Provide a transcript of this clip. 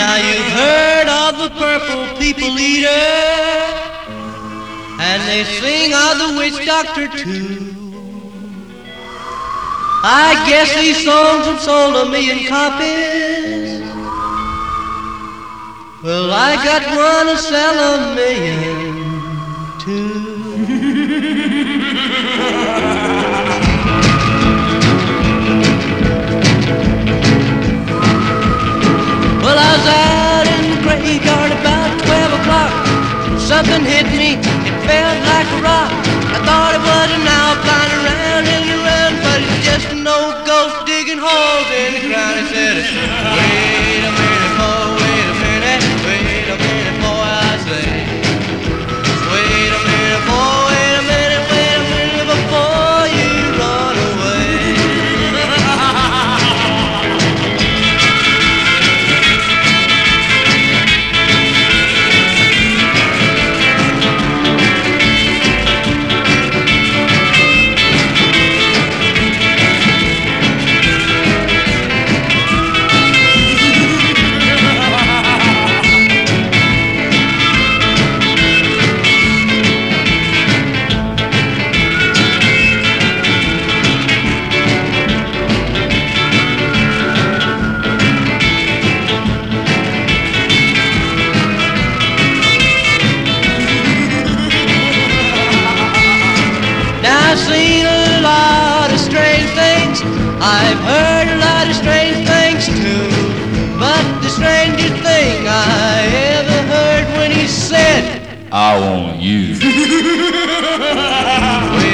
Now you've heard of the purple people eater, and they sing of the witch doctor too. I guess these songs have sold 1,000,000 copies. Well, I got one to sell 1,000,000 too. Well, I was out in the graveyard about 12 o'clock. Something hit me, it felt like a rock. I thought it was an owl flying around in the run, but it's just an old ghost digging holes in the ground. He said, wait a minute, boy, wait a minute, boy, I say. Wait a minute, boy, wait a minute before you run away. I've seen a lot of strange things. I've heard a lot of strange things too. But the strangest thing I ever heard when he said, I want you.